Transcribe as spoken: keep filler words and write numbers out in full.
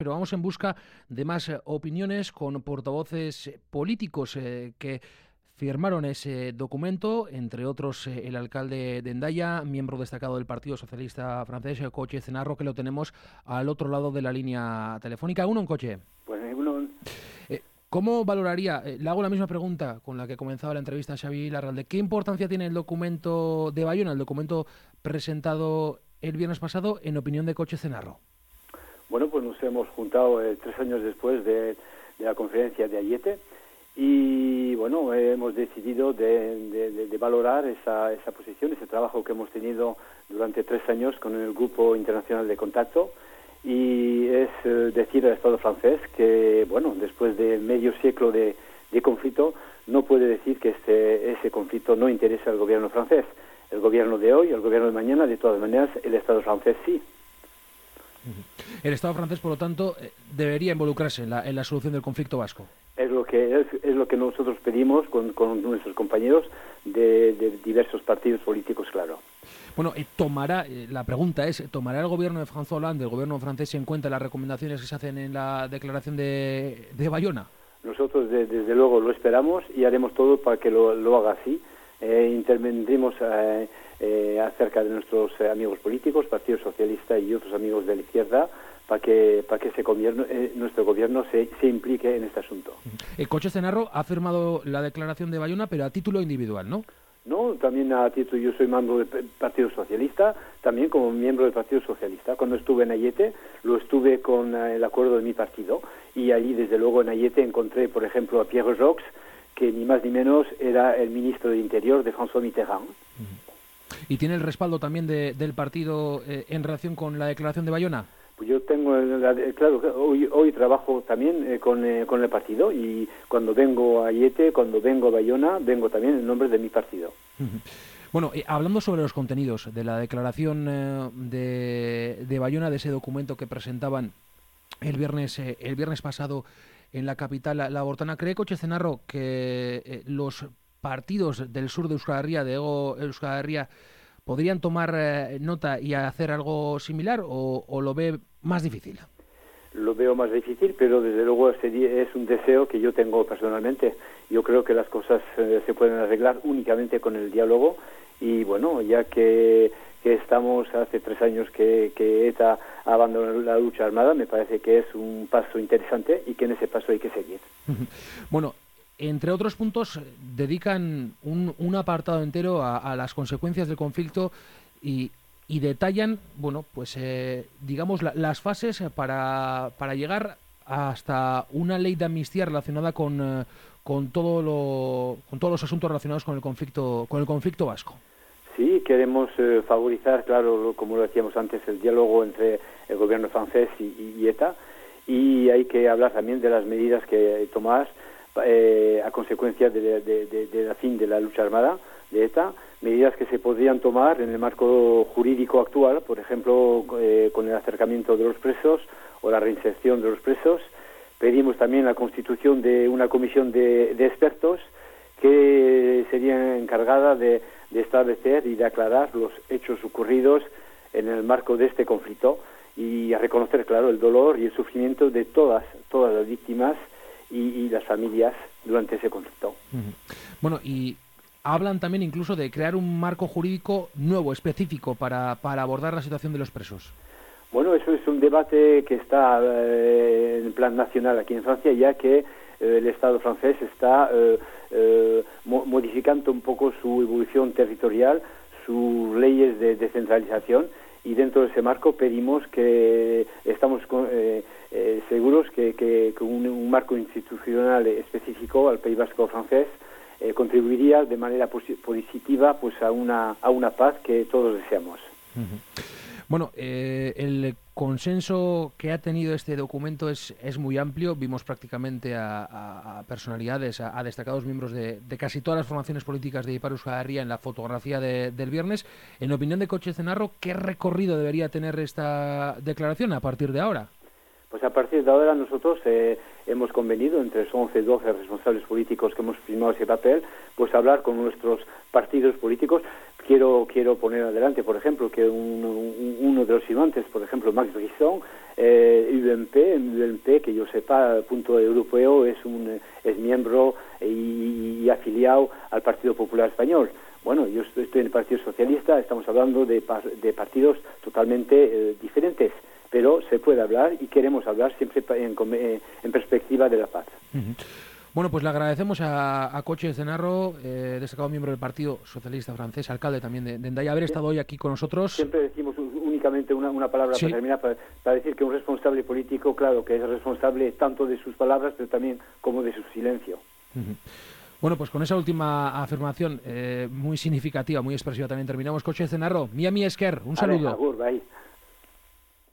Pero vamos en busca de más eh, opiniones con portavoces eh, políticos eh, que firmaron ese documento, entre otros eh, el alcalde de Hendaya, miembro destacado del Partido Socialista francés, eh, Coche Cenarro, que lo tenemos al otro lado de la línea telefónica. Uno en Coche. Pues uno... Eh, ¿Cómo valoraría? Eh, le hago la misma pregunta con la que comenzaba la entrevista a Xavi Larralde. ¿Qué importancia tiene el documento de Bayona, el documento presentado el viernes pasado, en opinión de Coche Cenarro? Bueno, pues nos hemos juntado eh, tres años después de, de la conferencia de Ayete y, bueno, eh, hemos decidido de, de, de, de valorar esa, esa posición, ese trabajo que hemos tenido durante tres años con el Grupo Internacional de Contacto, y es eh, decir al Estado francés que, bueno, después de medio siglo de, de conflicto, no puede decir que este, ese conflicto no interesa al gobierno francés. El gobierno de hoy, el gobierno de mañana, de todas maneras, el Estado francés sí. El Estado francés, por lo tanto, debería involucrarse en la, en la solución del conflicto vasco. Es lo que es, es lo que nosotros pedimos con, con nuestros compañeros de, de diversos partidos políticos, claro. Bueno, eh, tomará, eh, la pregunta es, ¿tomará el gobierno de François Hollande, el gobierno francés, en cuenta las recomendaciones que se hacen en la declaración de, de Bayona? Nosotros, de, desde luego, lo esperamos y haremos todo para que lo, lo haga así. Eh, intervendremos eh, eh, acerca de nuestros eh, amigos políticos, Partido Socialista y otros amigos de la izquierda, para que para que ese gobierno, eh, nuestro gobierno se, se implique en este asunto. El Coche Cenarro ha firmado la declaración de Bayona, pero a título individual, ¿no? No, también a título, yo soy miembro del Partido Socialista, también como miembro del Partido Socialista. Cuando estuve en Ayete, lo estuve con eh, el acuerdo de mi partido, y allí, desde luego, en Ayete encontré, por ejemplo, a Pierre Jox, que ni más ni menos era el ministro de Interior de François Mitterrand. ¿Y tiene el respaldo también de, del partido eh, en relación con la declaración de Bayona? Pues yo tengo, la, claro, hoy, hoy trabajo también eh, con, eh, con el partido, y cuando vengo a Ayete, cuando vengo a Bayona, vengo también en nombre de mi partido. Bueno, eh, hablando sobre los contenidos de la declaración eh, de, de Bayona, de ese documento que presentaban el viernes, eh, el viernes pasado en la capital la, la Bortana, ¿cree Coche Cenarro que eh, los partidos del sur de Euskal Herria, de Hego Euskal Herria, podrían tomar eh, nota y hacer algo similar, o, o lo ve más difícil? Lo veo más difícil, pero desde luego ese es un deseo que yo tengo personalmente. Yo creo que las cosas eh, se pueden arreglar únicamente con el diálogo, y bueno, ya que, que estamos hace tres años que, que ETA ha abandonado la lucha armada, me parece que es un paso interesante y que en ese paso hay que seguir. Bueno, entre otros puntos, dedican un, un apartado entero a, a las consecuencias del conflicto y, y detallan, bueno, pues eh, digamos la, las fases para, para llegar hasta una ley de amnistía relacionada con, eh, con todo lo, con todos los asuntos relacionados con el conflicto, con el conflicto vasco. Sí, queremos eh, favorizar, claro, como lo decíamos antes, el diálogo entre el gobierno francés y, y ETA, y hay que hablar también de las medidas que tomar eh, a consecuencia de, de, de, de la fin de la lucha armada de ETA, medidas que se podrían tomar en el marco jurídico actual, por ejemplo, eh, con el acercamiento de los presos o la reinserción de los presos. Pedimos también la constitución de una comisión de, de expertos que sería encargada de, de establecer y de aclarar los hechos ocurridos en el marco de este conflicto, y a reconocer, claro, el dolor y el sufrimiento de todas, todas las víctimas y, y las familias durante ese conflicto. Uh-huh. Bueno, y hablan también incluso de crear un marco jurídico nuevo, específico, para, para abordar la situación de los presos. Bueno, eso es un debate que está eh, en plan nacional aquí en Francia, ya que eh, el Estado francés está eh, eh, mo- modificando un poco su evolución territorial, sus leyes de descentralización, y dentro de ese marco pedimos que estamos con, eh, eh, seguros que, que, que un, un marco institucional específico al País Vasco francés eh, contribuiría de manera posi- positiva pues a una a una paz que todos deseamos. Uh-huh. Bueno, eh, el consenso que ha tenido este documento es, es muy amplio. Vimos prácticamente a, a, a personalidades, a, a destacados miembros de, de casi todas las formaciones políticas de Ipar Euskal Herria en la fotografía de, del viernes. En opinión de Coche Cenarro, ¿qué recorrido debería tener esta declaración a partir de ahora? Pues a partir de ahora nosotros eh, hemos convenido entre los once, doce responsables políticos que hemos firmado ese papel, pues hablar con nuestros partidos políticos, quiero quiero poner adelante, por ejemplo, que un, un, uno de los firmantes, por ejemplo, Max Brisson, eh, U M P, U M P, que yo sepa, punto europeo, es un es miembro y, y afiliado al Partido Popular Español. Bueno, yo estoy en el Partido Socialista, estamos hablando de, de partidos totalmente eh, diferentes, pero se puede hablar y queremos hablar siempre en, en perspectiva de la paz. Uh-huh. Bueno, pues le agradecemos a, a Coche Ezenarro, eh, destacado miembro del Partido Socialista francés, alcalde también de, de Hendaya, haber estado hoy aquí con nosotros. Siempre decimos únicamente una, una palabra sí. para terminar, para, para decir que un responsable político, claro, que es responsable tanto de sus palabras, pero también como de su silencio. Uh-huh. Bueno, pues con esa última afirmación eh, muy significativa, muy expresiva también terminamos. Coche Ezenarro, Miami Esker, un saludo. Vale, agur, bye.